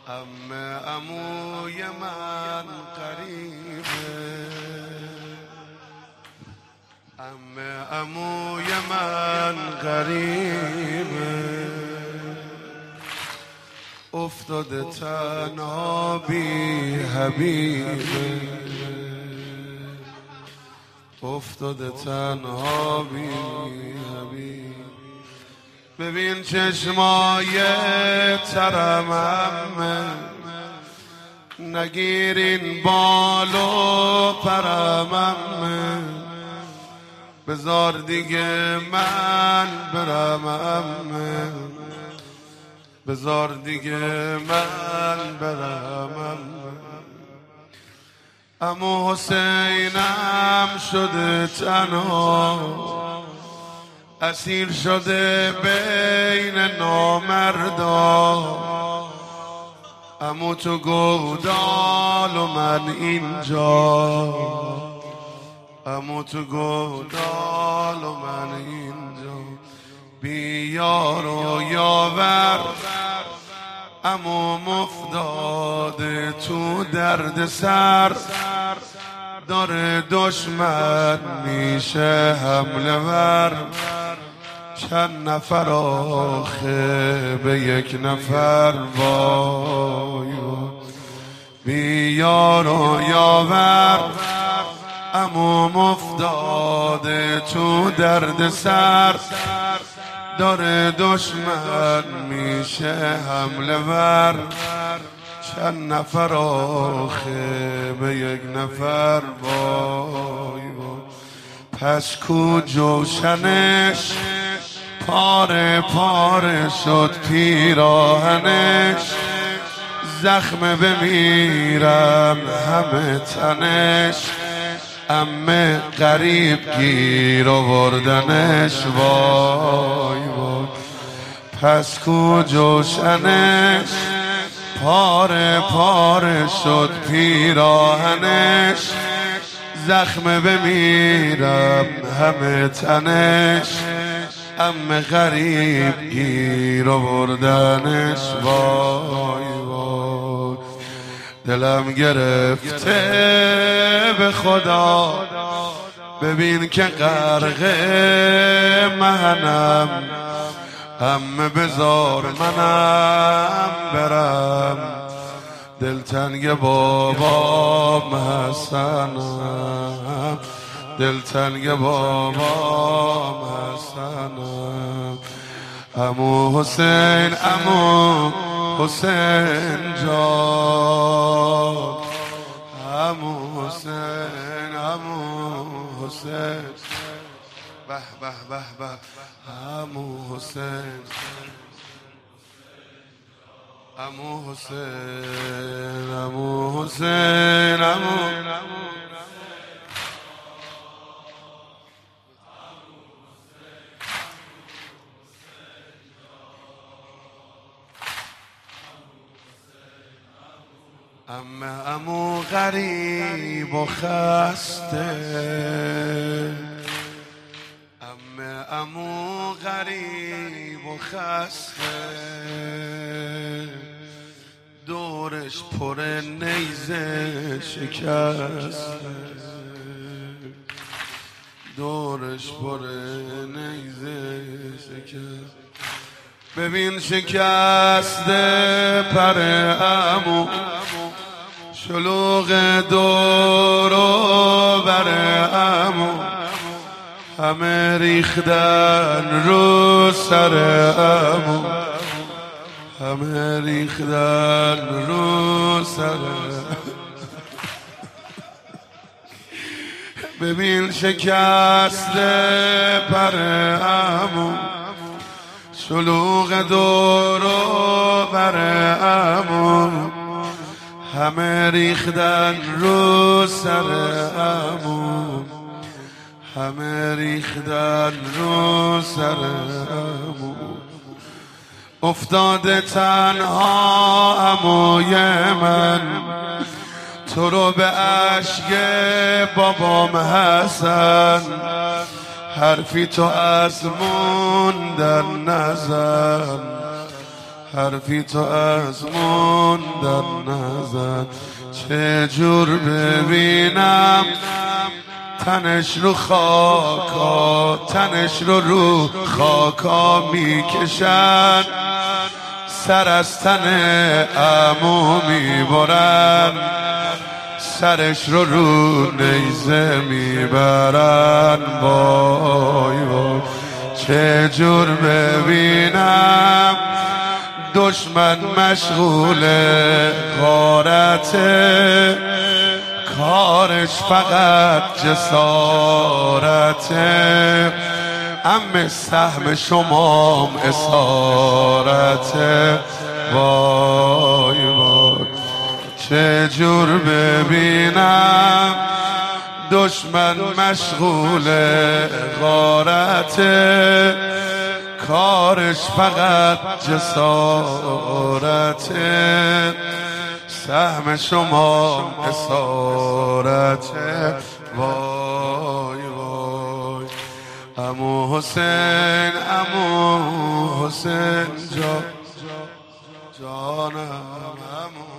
عموی من قریبه، عموی من غریبه، افتاده تنها بی حبیبه، افتاده تنها بی حبیبه. ببین چشمای ترممه، نگیرین بالو پرممه، بذار دیگه من برم عمه، بذار دیگه من برم عمه. عمو حسینم شده تنها، اسیر شده بین نامردا، عمو تو گودال و من اینجا، عمو تو گودال و من اینجا. بی یار و یاور عمو مفتاده تو درد سر، داره دشمن میشه حمله ور. چند نفر آخه به یک نفر وای، بی یار و یاور عمو مفتاده تو درد سر، داره دشمن میشه حمله ور. چند نفر آخه به یک نفر وای وای. پس کو جوشنش پاره پاره شد پیراهنش، زخم بمیرم همه تنش، عمه غریب گیر آوردنش وای وای. پس کو جوشنش پاره پاره شد پیراهنش، زخم بمیرم همه تنش، عمه غریب گیر آوردنش وای وای. دلم گرفته به خدا، ببین که غرق منم، عمه بذار منم برم، دلتنگ بابام حسنم، دلتنگ بابام حسنم. عمو حسین عمو حسین جان، عمو حسین عمو حسین، به به به به عمو حسین، عمو حسین عمو حسین عمو عمو غریب و خسته، عمو غریب و خسته، دورش پر نیزه شکسته، دورش پر نیزه شکسته. ببین شکسته پر عمو، شلوغ دور و بر عمو، همه ریختن رو سر عمو، همه ریختن رو سر. ببین شکسته پر عمو، شلوغ دور و بر عمو، همه ریختن رو سر عمو، همه ریختن رو سر عمو. افتاده تنها عموی من، تو رو به اشک بابام حسن، حرفی تو از موندن نزن، حرفی تو از موندن در نظر چه جور ببینم تنش رو خاکا، تنش رو خاکا میکشن، سر از تن عمو میبرن، سرش رو نیزه میبرن. وای وای چه جور ببینم دشمن مشغول غارته، کارش فقط جسارته، ام سهم شمام اسارته. وای وای چه جور ببینم دشمن مشغول غارته، کارش فقط جسارته، سهم شما اسارته. وای وای عمو حسین، عمو حسین جانم عمو